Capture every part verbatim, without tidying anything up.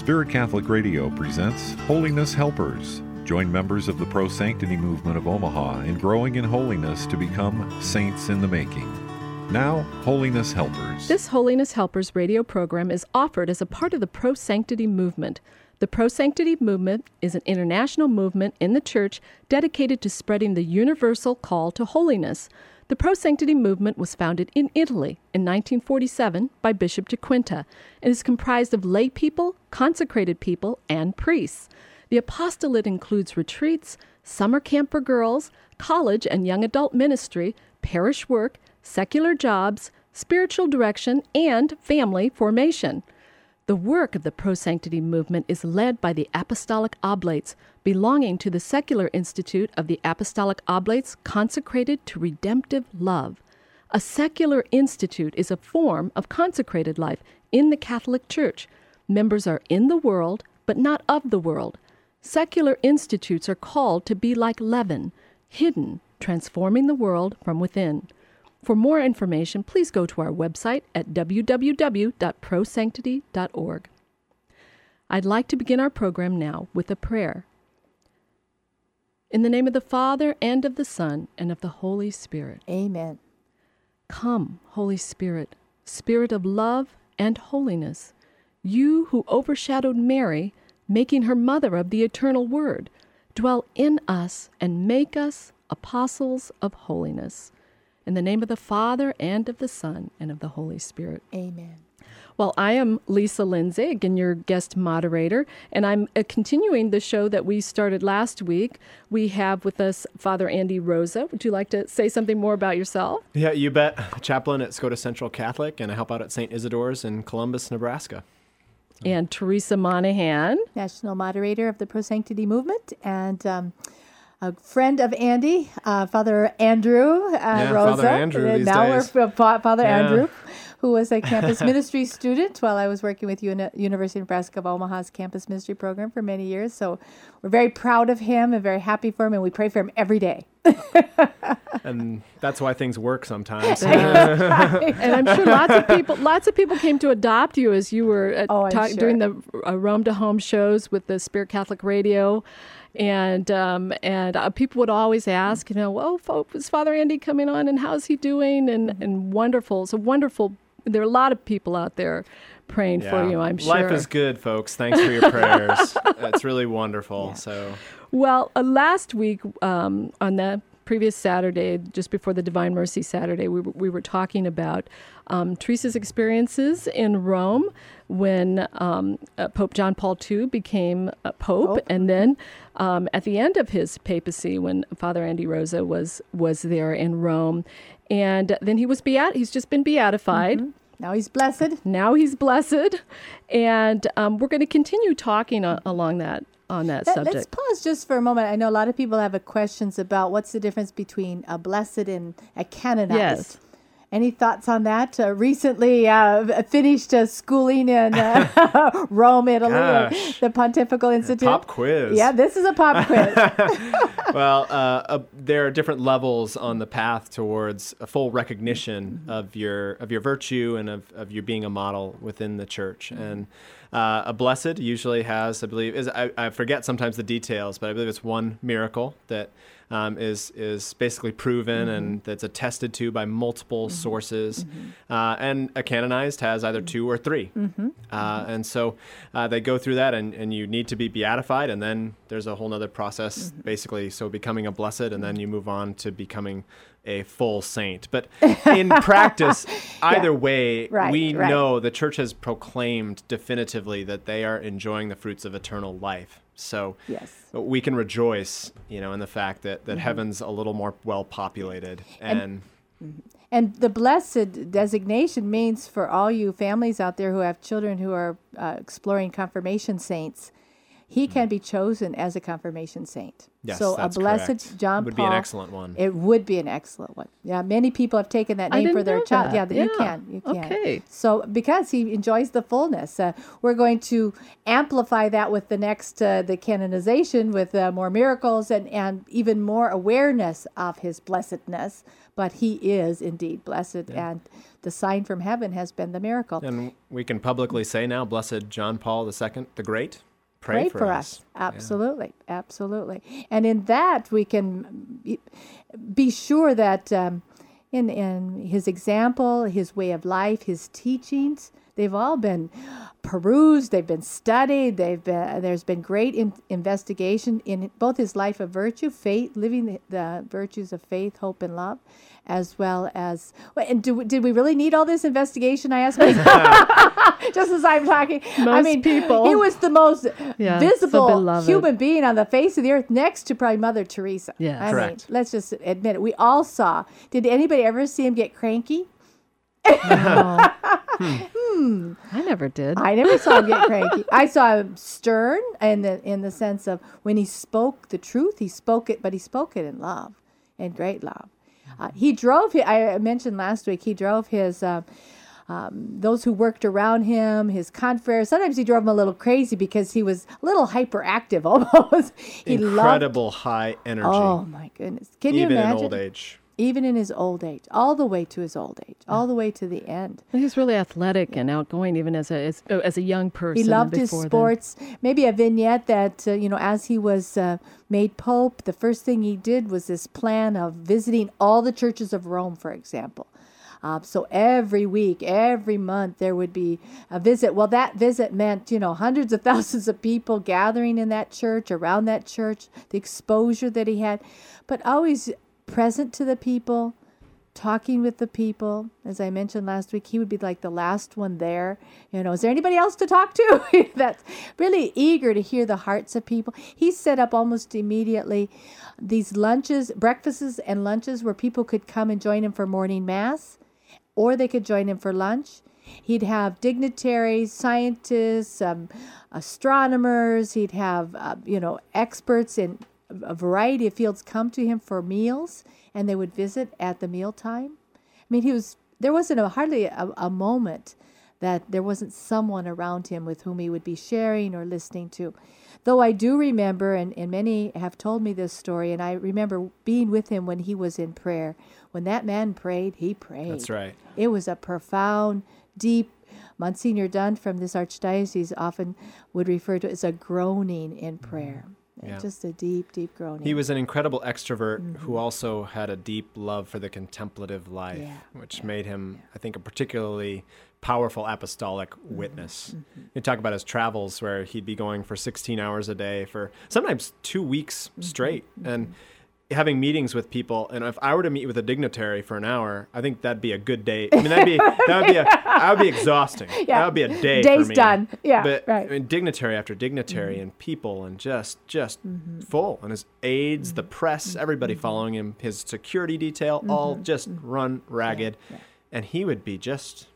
Spirit Catholic Radio presents Holiness Helpers. Join members of the Pro Sanctity movement of Omaha in growing in holiness to become saints in the making. Now, Holiness Helpers. This Holiness Helpers radio program is offered as a part of the Pro Sanctity movement. The Pro Sanctity movement is an international movement in the Church dedicated to spreading the universal call to holiness. The Pro Sanctity movement was founded in Italy in nineteen forty-seven by Bishop de Quinta and is comprised of lay people, consecrated people, and priests. The apostolate includes retreats, summer camp for girls, college and young adult ministry, parish work, secular jobs, spiritual direction, and family formation. The work of the Pro Sanctity movement is led by the Apostolic Oblates, belonging to the Secular Institute of the Apostolic Oblates consecrated to redemptive love. A secular institute is a form of consecrated life in the Catholic Church. Members are in the world, but not of the world. Secular institutes are called to be like leaven, hidden, transforming the world from within. For more information, please go to our website at w w w dot pro sanctity dot org. I'd like to begin our program now with a prayer. In the name of the Father, and of the Son, and of the Holy Spirit. Amen. Come, Holy Spirit, Spirit of love and holiness, you who overshadowed Mary, making her mother of the eternal Word, dwell in us and make us apostles of holiness. In the name of the Father, and of the Son, and of the Holy Spirit. Amen. Well, I am Lisa Lindsay, again, your guest moderator, and I'm uh, continuing the show that we started last week. We have with us Father Andy Rosa. Would you like to say something more about yourself? Yeah, you bet. Chaplain at Scotus Central Catholic, and I help out at Saint Isidore's in Columbus, Nebraska. And Teresa Monahan. National moderator of the Pro Sanctity movement, and um, a friend of Andy, uh, Father Andrew uh, yeah, Rosa. Father Andrew and these now days. we're Fa- Father Yeah. Andrew, who was a campus ministry student while I was working with Uni- University of Nebraska of Omaha's campus ministry program for many years. So we're very proud of him and very happy for him, and we pray for him every day. And that's why things work sometimes. And I'm sure lots of people, lots of people came to adopt you as you were uh, Oh, I'm talk, sure. doing the uh, Rome to Home shows with the Spirit Catholic Radio, and um, and uh, people would always ask, you know, well, oh, is Father Andy coming on, and how's he doing? And Mm-hmm. and wonderful, it's a wonderful. There are a lot of people out there praying Yeah. for you, I'm sure. Life is good, folks. Thanks for your prayers. It's really wonderful. Yeah. So, Well, uh, last week um, on the previous Saturday, just before the Divine Mercy Saturday, we were, we were talking about um, Teresa's experiences in Rome when um, uh, Pope John Paul the Second became a pope, Pope. and then um, at the end of his papacy, when Father Andy Rosa was was there in Rome, and then he was beat. He's just been beatified. Mm-hmm. Now he's blessed. Now he's blessed, and um, we're going to continue talking uh, along that on that Let, subject. let's pause just for a moment. I know a lot of people have a questions about what's the difference between a blessed and a canonized. Yes. Any thoughts on that? Uh, recently uh, finished uh, schooling in uh, Rome, Italy, uh, Gosh. the Pontifical Institute. pop quiz. Yeah, this is a pop quiz. well, uh, uh, there are different levels on the path towards a full recognition of your of your virtue and of, of you being a model within the church. And uh, a blessed usually has, I believe, is I, I forget sometimes the details, but I believe it's one miracle that um, is is basically proven Mm-hmm. and that's attested to by multiple sources. Uh, and a canonized has either two or three. Mm-hmm. Uh, and so uh, they go through that, and, and you need to be beatified, and then there's a whole other process, Mm-hmm. basically, so becoming a blessed, and then you move on to becoming a full saint. But in practice, either way, Right, we right. know the church has proclaimed definitively that they are enjoying the fruits of eternal life. So Yes. we can rejoice, you know, in the fact that, that Mm-hmm. heaven's a little more well populated. And, And- And the blessed designation means for all you families out there who have children who are uh, exploring confirmation saints, he can be chosen as a confirmation saint. Yes, so that's a blessed correct. John Would Paul. be an excellent one. It would be an excellent one. Yeah, many people have taken that I name for didn't their know child. that. Yeah, that you Yeah. can. You can. Okay. So because he enjoys the fullness, uh, we're going to amplify that with the next, uh, the canonization, with uh, more miracles and, and even more awareness of his blessedness. But he is indeed blessed, and the sign from heaven has been the miracle. And we can publicly say now, Blessed John Paul the Second, the Great, pray, Pray for, us. Absolutely, absolutely. And in that, we can be, be sure that um, in, in his example, his way of life, his teachings, they've all been perused, they've been studied, they've been, there's been great in, investigation in both his life of virtue, faith, living the, the virtues of faith, hope, and love, as well as, wait, and do, did we really need all this investigation, I ask myself, just as I'm talking? I Most mean, people. he was the most Yeah, so visible beloved. human being on the face of the earth, next to probably Mother Teresa. Yes. I Correct. mean, let's just admit it. We all saw. Did anybody ever see him get cranky? No. I never did. I never saw him get cranky. I saw him stern in the in the sense of when he spoke the truth, he spoke it, but he spoke it in love, in great love. Uh, he drove. His, I mentioned last week. He drove his. Uh, um, those who worked around him, his confreres. Sometimes he drove them a little crazy because he was a little hyperactive almost. He Incredible high energy, loved. Oh my goodness! Can you even imagine? in old age. Even in his old age, all the way to his old age, all the way to the end. He was really athletic and outgoing, even as a as, as a young person. He loved his before then. sports. Maybe a vignette that, uh, you know, as he was uh, made Pope, the first thing he did was this plan of visiting all the churches of Rome, for example. Uh, so every week, every month, there would be a visit. Well, that visit meant, you know, hundreds of thousands of people gathering in that church, around that church, the exposure that he had, but always present to the people, talking with the people. As I mentioned last week, he would be like the last one there. You know, is there anybody else to talk to? That's really eager to hear the hearts of people. He set up almost immediately these lunches, breakfasts and lunches where people could come and join him for morning mass, or they could join him for lunch. He'd have dignitaries, scientists, um, astronomers. He'd have, uh, you know, experts in a variety of fields come to him for meals, and they would visit at the mealtime. I mean, he was there wasn't a, hardly a, a moment that there wasn't someone around him with whom he would be sharing or listening to. Though I do remember, and, and many have told me this story, and I remember being with him when he was in prayer. When that man prayed, he prayed. That's right. It was a profound, deep, Monsignor Dunn from this archdiocese often would refer to it as a groaning in prayer. Yeah. Just a deep, deep groaning. He was an incredible extrovert who also had a deep love for the contemplative life, Yeah, which made him, I think, a particularly powerful apostolic witness. You talk about his travels where he'd be going for sixteen hours a day for sometimes two weeks straight and having meetings with people. And if I were to meet with a dignitary for an hour, I think that'd be a good day. I mean, that'd be, that would be a, that would be exhausting. Yeah. That would be a day Day's for me. done. Yeah, But right. I mean, dignitary after dignitary and people and just, just full. And his aides, the press, everybody following him, his security detail, all just run ragged. Yeah, yeah. And he would be just,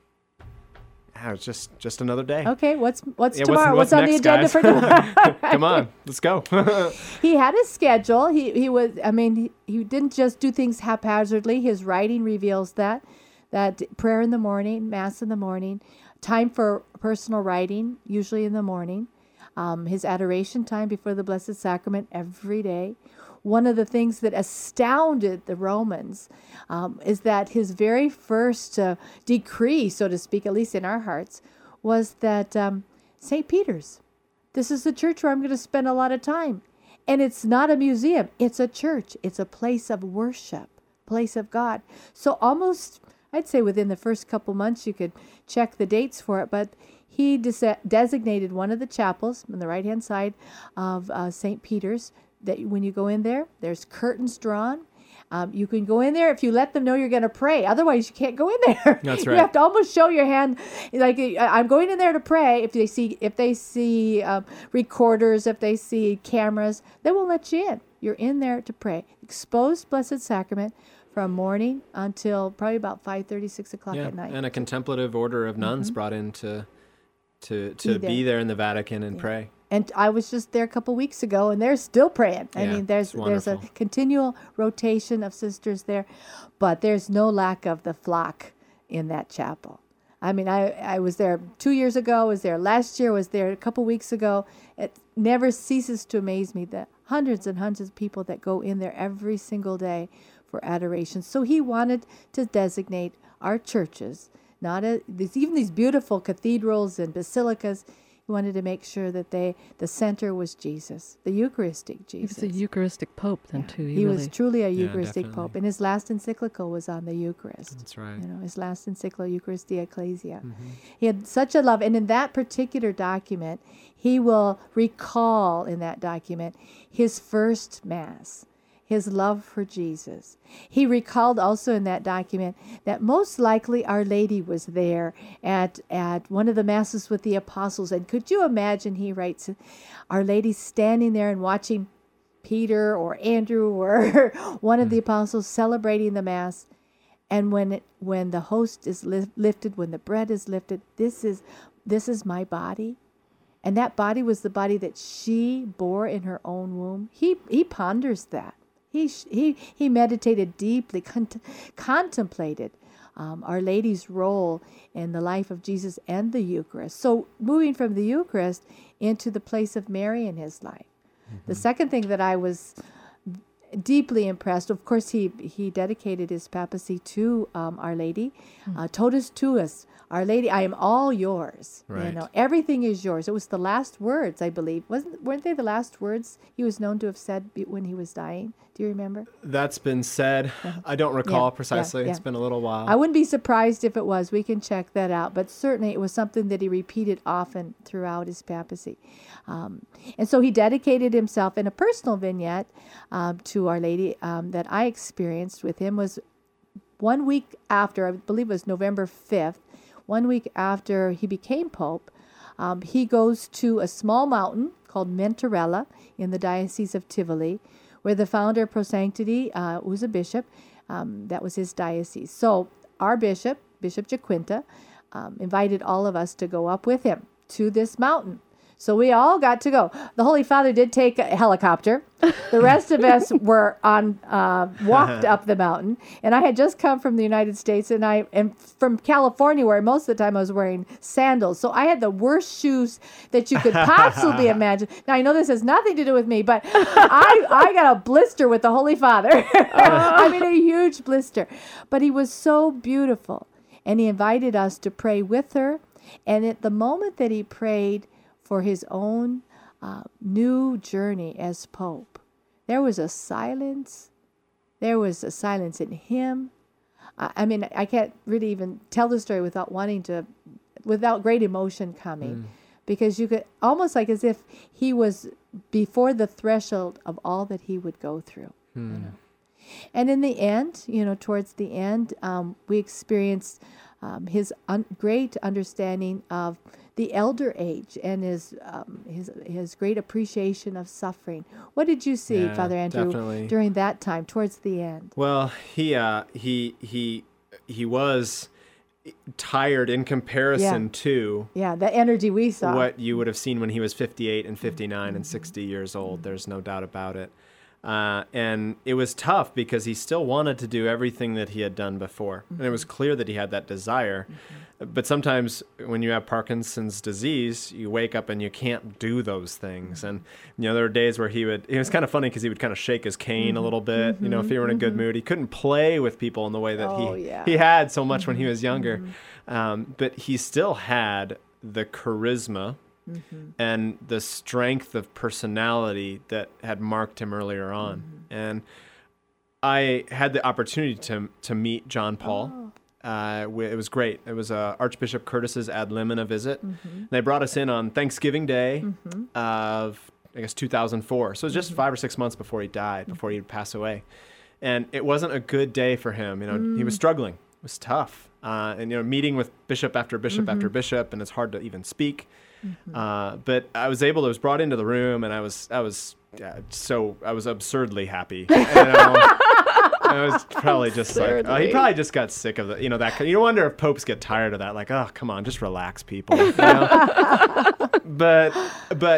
ah, it's just, just another day. Okay, what's what's Yeah, tomorrow? what's, What's, on next, the agenda guys? for tomorrow? Come on, let's go. He had a schedule. He he was. I mean, he, he didn't just do things haphazardly. His writing reveals that that prayer in the morning, mass in the morning, time for personal writing, usually in the morning. Um, his adoration time before the Blessed Sacrament every day. One of the things that astounded the Romans um, is that his very first uh, decree, so to speak, at least in our hearts, was that um, Saint Peter's, this is the church where I'm going to spend a lot of time. And it's not a museum. It's a church. It's a place of worship, place of God. So almost, I'd say within the first couple months, you could check the dates for it, but he des- designated one of the chapels on the right-hand side of uh, Saint Peter's, that when you go in there, there's curtains drawn. Um, you can go in there if you let them know you're going to pray. Otherwise, you can't go in there. That's You right. have to almost show your hand, like I'm going in there to pray. If they see, if they see um, recorders, if they see cameras, they won't let you in. You're in there to pray. Exposed Blessed Sacrament from morning until probably about five thirty, six o'clock Yeah, at night. and a contemplative order of nuns brought in to to to Be be there. there in the Vatican and pray. And I was just there a couple weeks ago, and they're still praying. I Yeah, mean, there's it's there's a wonderful. continual rotation of sisters there, but there's no lack of the flock in that chapel. I mean, I, I was there two years ago, was there last year, was there a couple weeks ago. It never ceases to amaze me that hundreds and hundreds of people that go in there every single day for adoration. So he wanted to designate our churches, not a, these, even these beautiful cathedrals and basilicas. He wanted to make sure that they, the center was Jesus, the Eucharistic He Jesus. was a Eucharistic Pope then, too. He really, was truly a Yeah, Eucharistic definitely. Pope, and his last encyclical was on the Eucharist. That's right. You know, his last encyclical, Eucharistia Ecclesia. Mm-hmm. He had such a love, and in that particular document, he will recall in that document his first Mass, his love for Jesus. He recalled also in that document that most likely Our Lady was there at, at one of the Masses with the apostles. And could you imagine, he writes, Our Lady standing there and watching Peter or Andrew or one of the apostles celebrating the Mass. And when it, when the host is li- lifted, when the bread is lifted, this is this is my body. And that body was the body that she bore in her own womb. He he ponders that. He he he meditated deeply, con- contemplated um, Our Lady's role in the life of Jesus and the Eucharist. So moving from the Eucharist into the place of Mary in his life. Mm-hmm. The second thing that I was deeply impressed, of course, he he dedicated his papacy to um, Our Lady, mm-hmm. uh, totus tuus, Our Lady, I am all yours. Right. You know, everything is yours. It was the last words, I believe. Wasn't weren't they the last words he was known to have said be- when he was dying? Do you remember? That's been said. I don't recall Yeah, precisely. yeah, yeah. It's been a little while. I wouldn't be surprised if it was. We can check that out. But certainly it was something that he repeated often throughout his papacy. Um, and so he dedicated himself in a personal vignette um, to Our Lady um, that I experienced with him was one week after, I believe it was November fifth, one week after he became Pope. Um, he goes to a small mountain called Mentorella in the Diocese of Tivoli, where the founder of Pro Sanctity uh, was a bishop. Um, that was his diocese. So our bishop, Bishop Jaquinta, um, invited all of us to go up with him to this mountain. So we all got to go. The Holy Father did take a helicopter. The rest of us were on uh, walked up the mountain. And I had just come from the United States and I and from California, where most of the time I was wearing sandals. So I had the worst shoes that you could possibly imagine. Now I know this has nothing to do with me, but I I got a blister with the Holy Father. I mean, a huge blister. But he was so beautiful, and he invited us to pray with her. And at the moment that he prayed for his own uh, new journey as Pope, there was a silence. There was a silence in him. I, I mean, I can't really even tell the story without wanting to, without great emotion coming, mm. because you could almost like as if he was before the threshold of all that he would go through. Mm. You know? And in the end, you know, towards the end, um, we experienced um, his un- great understanding of the elder age and his um, his his great appreciation of suffering. What did you see, Yeah, Father Andrew, definitely. during that time, towards the end? Well, he uh, he he he was tired in comparison Yeah. to Yeah, the energy we saw. what you would have seen when he was fifty-eight and fifty-nine and sixty years old. There's no doubt about it. Uh, and it was tough because he still wanted to do everything that he had done before. Mm-hmm. And it was clear that he had that desire. Mm-hmm. But sometimes when you have Parkinson's disease, you wake up and you can't do those things. And, you know, there were days where he would, it was kind of funny because he would kind of shake his cane mm-hmm. a little bit, mm-hmm. you know, if he were in a good mood. He couldn't play with people in the way that oh, he, yeah. he had so much mm-hmm. when he was younger. Mm-hmm. Um, but he still had the charisma Mm-hmm. and the strength of personality that had marked him earlier on. Mm-hmm. And I had the opportunity to to meet John Paul. Oh. Uh, it was great. It was uh, Archbishop Curtis's ad limina visit. Mm-hmm. They brought us in on Thanksgiving Day mm-hmm. of, I guess, two thousand four. So it was just mm-hmm. five or six months before he died, mm-hmm. before he'd pass away. And it wasn't a good day for him. You know, mm. he was struggling. It was tough. Uh, and, you know, meeting with bishop after bishop mm-hmm. after bishop, and it's hard to even speak. Mm-hmm. Uh, but I was able to, I was brought into the room and I was, I was, yeah, so I was absurdly happy. You know? I was probably just absurdly. like, oh, he probably just got sick of the, you know, that, you wonder if popes get tired of that. Like, oh, come on, just relax, people. You know? but, but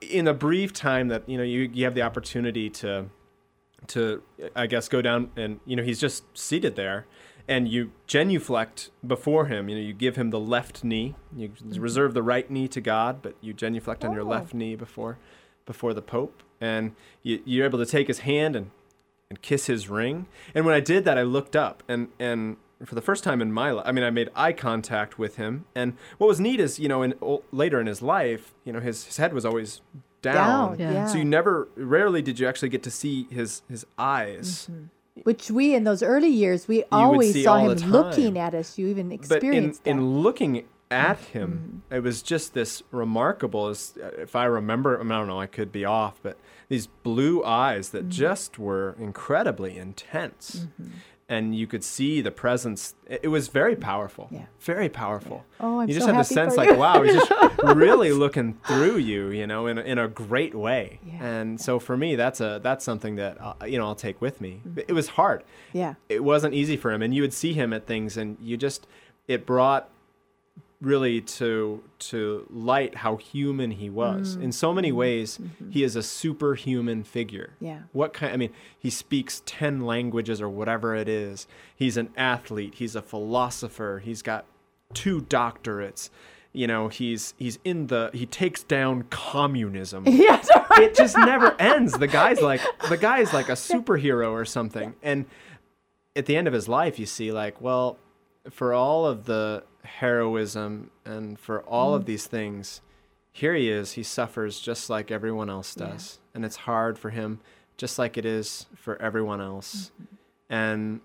in the brief time that, you know, you, you have the opportunity to, to, I guess, go down and, you know, he's just seated there and you genuflect before him. You know, you give him the left knee, you mm-hmm. reserve the right knee to God, but you genuflect oh. on your left knee before, before the Pope. And you, you're able to take his hand and, and kiss his ring. And when I did that, I looked up and, and for the first time in my life, I mean, I made eye contact with him. And what was neat is, you know, in later in his life, you know, his, his head was always down. down yeah. So you never, rarely did you actually get to see his, his eyes. Mm-hmm. Which we, in those early years, we you always saw him looking at us. You even experienced but in, that. in looking at him, mm-hmm. it was just this remarkable, as if I remember, I, mean, I don't know, I could be off, but these blue eyes that mm-hmm. just were incredibly intense. Mm-hmm. And you could see the presence. It was very powerful. Yeah. Very powerful. Yeah. Oh, I'm you just so had the happy sense for like, you. wow, he's just really looking through you, you know, in a, in a great way. Yeah. And so for me, that's a that's something that uh, you know I'll take with me. Mm-hmm. It was hard. Yeah. It wasn't easy for him, and you would see him at things, and you just it brought really to to light how human he was. Mm. In so many ways, mm-hmm. he is a superhuman figure. Yeah. What kind I mean, he speaks ten languages or whatever it is. He's an athlete, he's a philosopher, he's got two doctorates. You know, he's he's in the he takes down communism. Yes. It just never ends. The guy's like the guy's like a superhero or something. And at the end of his life, you see like, well, for all of the heroism and for all mm. of these things, here he is. He suffers just like everyone else does. Yeah. And it's hard for him just like it is for everyone else. Mm-hmm. And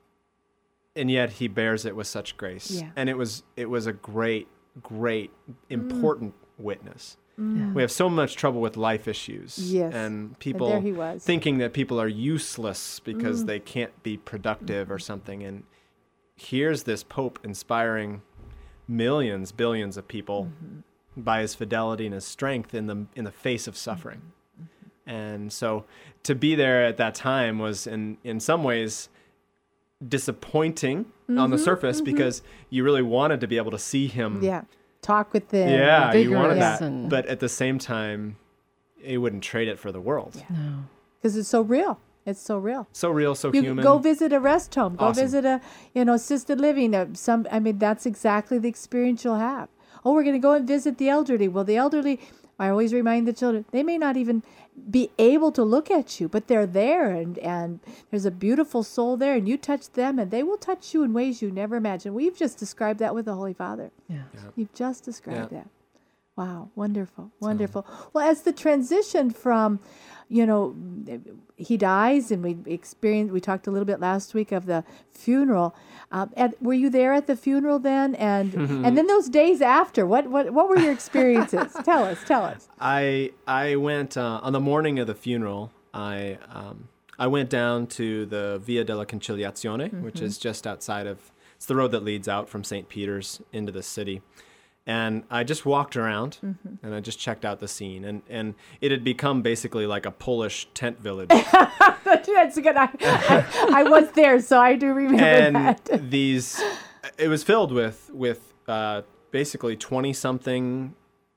and yet he bears it with such grace. Yeah. And it was it was a great, great, important mm. witness. Mm. We have so much trouble with life issues. Yes. And people and there he was. thinking that people are useless because mm. they can't be productive mm-hmm. or something. And here's this Pope inspiring millions, billions of people mm-hmm. by his fidelity and his strength in the in the face of suffering. Mm-hmm. And so to be there at that time was in, in some ways disappointing mm-hmm. on the surface mm-hmm. because you really wanted to be able to see him. Yeah. Talk with them. Yeah, you wanted that. And... But at the same time, you wouldn't trade it for the world. Yeah. No. Because it's so real. It's so real. So real, so you human. Go visit a rest home. Go Awesome. visit a, you know, assisted living. Uh, some, I mean, that's exactly the experience you'll have. Oh, we're going to go and visit the elderly. Well, the elderly, I always remind the children, they may not even be able to look at you, but they're there, and, and there's a beautiful soul there, and you touch them, and they will touch you in ways you never imagined. We've just described that with the Holy Father. Yeah. Yeah. You've just described Yeah. that. Wow, wonderful, wonderful. So, well, as the transition from, you know, he dies, and we experienced, we talked a little bit last week of the funeral. Um, at, were you there at the funeral then? And and then those days after, what, what, what were your experiences? tell us, tell us. I I went, uh, on the morning of the funeral, I um, I went down to the Via della Conciliazione, mm-hmm. which is just outside of, it's the road that leads out from Saint Peter's into the city. And I just walked around mm-hmm. and I just checked out the scene. And, and it had become basically like a Polish tent village. That's good. I, I, I was there, so I do remember and that. And these, it was filled with, with uh, basically twenty-something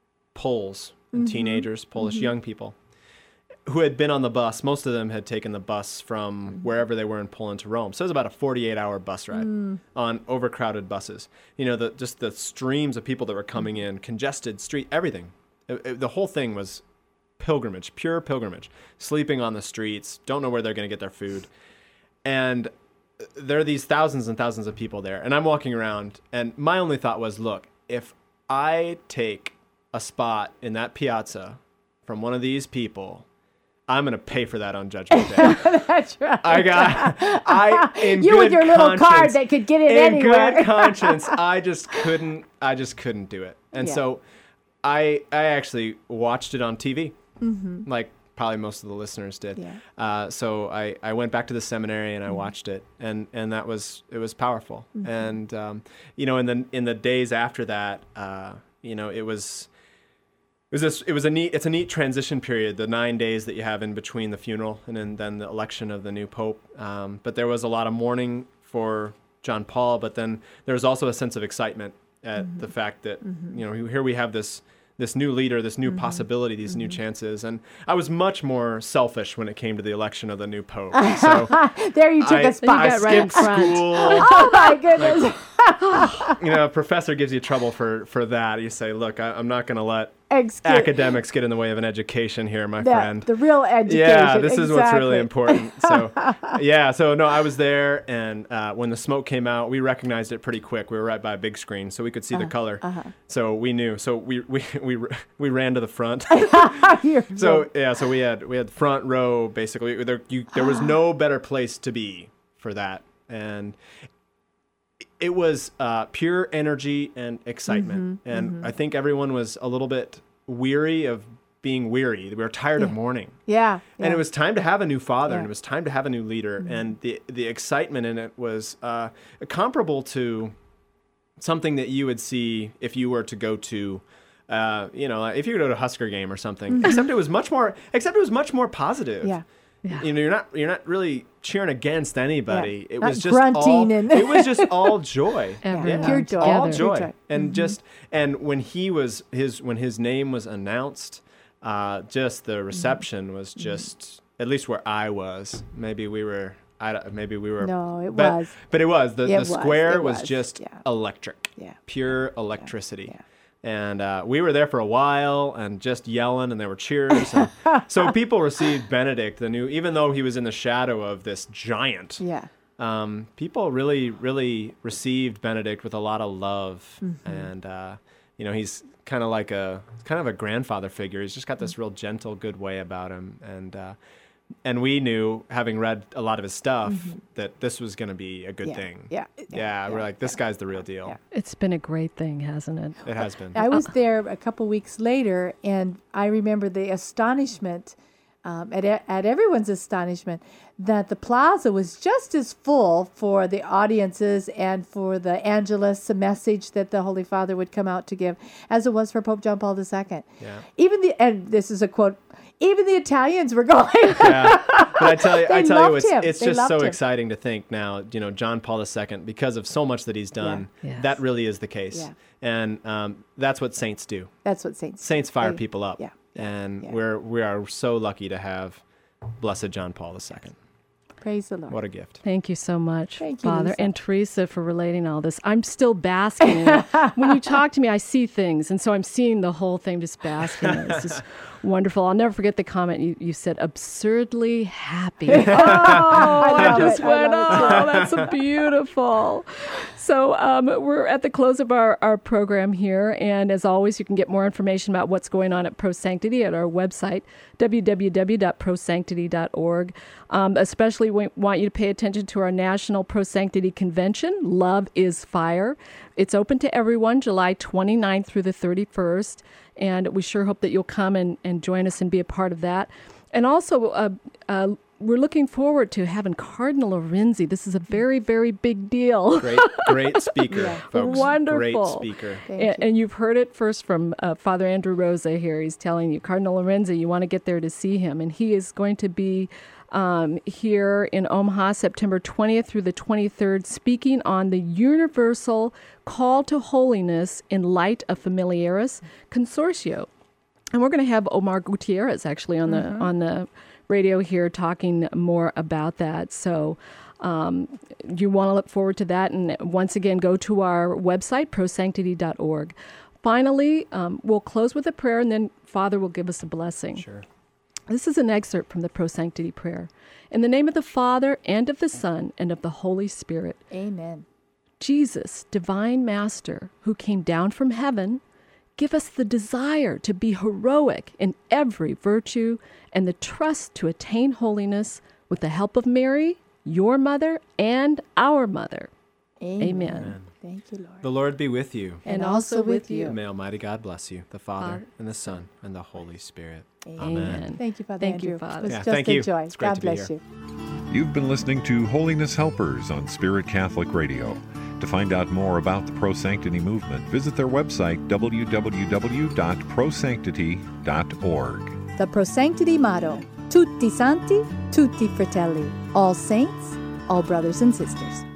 Poles and mm-hmm. teenagers, Polish mm-hmm. young people, who had been on the bus. Most of them had taken the bus from mm-hmm. wherever they were in Poland to Rome. So it was about a forty-eight hour bus ride mm. on overcrowded buses. You know, the, just the streams of people that were coming in, congested street, everything. It, it, the whole thing was pilgrimage, pure pilgrimage, sleeping on the streets, don't know where they're going to get their food. And there are these thousands and thousands of people there. And I'm walking around, and my only thought was, look, if I take a spot in that piazza from one of these people, I'm going to pay for that on Judgment Day. That's right. I got, I, in you good with your little card conscience- that could get it in anywhere. good conscience, I just couldn't, I just couldn't do it. And Yeah. so I, I actually watched it on T V, Mm-hmm. like probably most of the listeners did. Yeah. Uh, so I, I went back to the seminary and I Mm-hmm. watched it, and, and that was, it was powerful. Mm-hmm. And, um, you know, in the, in the days after that, uh, you know, it was, It was this, it was a neat, it's a neat transition period, the nine days that you have in between the funeral and then, then the election of the new Pope. Um, but there was a lot of mourning for John Paul, but then there was also a sense of excitement at mm-hmm. the fact that, mm-hmm. you know, here we have this, this new leader, this new mm-hmm. possibility, these mm-hmm. new chances. And I was much more selfish when it came to the election of the new pope. So there you took I, a spot. I skipped right in front. school. Oh my goodness. Like, you know, a professor gives you trouble for, for that. You say, look, I, I'm not going to let Excuse- academics get in the way of an education here, my the, friend. The real education. Yeah, this exactly. is what's really important. So, yeah, so no, I was there, and uh, when the smoke came out, we recognized it pretty quick. We were right by a big screen, so we could see uh-huh, the color. Uh-huh. So we knew. So we we we we ran to the front. You're so yeah, so we had we had front row basically. There you, there was no better place to be for that, and it was uh, pure energy and excitement. Mm-hmm, and mm-hmm. I think everyone was a little bit weary of being weary. We were tired yeah. of mourning. Yeah, yeah. And it was time to have a new father, yeah. and it was time to have a new leader. Mm-hmm. And the the excitement in it was uh, comparable to something that you would see if you were to go to, uh, you know, if you go to a Husker game or something. Mm-hmm. Except it was much more. Except it was much more positive. Yeah. Yeah. You know, you're not you're not really cheering against anybody. Yeah. It Not was just grunting all. and It was just all joy. Everyone Pure joy. all Together. joy. Pure joy. And Mm-hmm. just and when he was his when his name was announced, uh, just the reception mm-hmm. was just mm-hmm. at least where I was. Maybe we were. I don't, maybe we were. No, it but, was. But it was the, It the was. square It was, was. just Yeah. electric. Yeah. Pure electricity. Yeah. And uh, we were there for a while and just yelling, and there were cheers. And so people received Benedict, the new, even though he was in the shadow of this giant. Yeah. Um, people really, really received Benedict with a lot of love, Mm-hmm. and uh, you know, he's kind of like a kind of a grandfather figure. He's just got this real gentle, good way about him, and uh, and we knew, having read a lot of his stuff, Mm-hmm. that this was going to be a good Yeah. thing. Yeah. Yeah, Yeah. we're like, this Yeah. guy's the real deal. Yeah. It's been a great thing, hasn't it? It has been. I was there a couple weeks later, and I remember the astonishment, um, at at everyone's astonishment, that the plaza was just as full for the audiences and for the Angelus, the message that the Holy Father would come out to give, as it was for Pope John Paul the Second. Yeah. Even the and this is a quote. Even the Italians were going. Yeah, but I tell you, They I tell you, loved it's him. it's They just loved so him. exciting to think now. You know, John Paul the Second, because of so much that he's done, Yeah. Yes. that really is the case, Yeah. and um, that's what saints do. That's what saints. Saints fire They- people up, Yeah. and Yeah. we're we are so lucky to have Blessed John Paul the Second. Praise the Lord. What a gift! Thank you so much, Thank you, Father, Lisa. and Teresa, for relating all this. I'm still basking in it. When you talk to me, I see things, and so I'm seeing the whole thing, just basking in it. It's just wonderful. I'll never forget the comment you, you said, absurdly happy. oh, I love just it. I went, love oh, that's so beautiful. So um, we're at the close of our, our program here, and as always, you can get more information about what's going on at Pro Sanctity at our website, w w w dot pro sanctity dot org. Um, especially we want you to pay attention to our National Pro Sanctity Convention, Love is Fire. It's open to everyone, July twenty-ninth through the thirty-first, and we sure hope that you'll come and, and join us and be a part of that. And also, uh, uh, we're looking forward to having Cardinal Lorenzi. This is a very, very big deal. Great, great speaker, Yeah. folks. Wonderful. Great speaker. Thank And, you. and you've heard it first from uh, Father Andrew Rosa here. He's telling you, Cardinal Lorenzi, you want to get there to see him. And he is going to be um, here in Omaha, September twentieth through the twenty-third, speaking on the universal call to holiness in light of Familiaris Consortio. And we're going to have Omar Gutierrez actually on the on the radio here talking more about that. So um, you want to look forward to that. And once again, go to our website, pro sanctity dot org. Finally, um, we'll close with a prayer, and then Father will give us a blessing. Sure. This is an excerpt from the Pro Sanctity prayer. In the name of the Father, and of the Son, and of the Holy Spirit. Amen. Jesus, divine Master, who came down from heaven, give us the desire to be heroic in every virtue and the trust to attain holiness with the help of Mary, your mother, and our mother. Amen. Amen. Thank you, Lord. The Lord be with you. And also with you. And may Almighty God bless you, the Father, Father. and the Son, and the Holy Spirit. Amen. Thank you, Father Thank Andrew. you, Father. It was Yeah, just thank a you. joy. It's great God to be bless here. you. You've been listening to Holiness Helpers on Spirit Catholic Radio. To find out more about the Pro Sanctity movement, visit their website, w w w dot pro sanctity dot org. The Pro Sanctity motto, Tutti Santi, Tutti Fratelli. All saints, all brothers and sisters.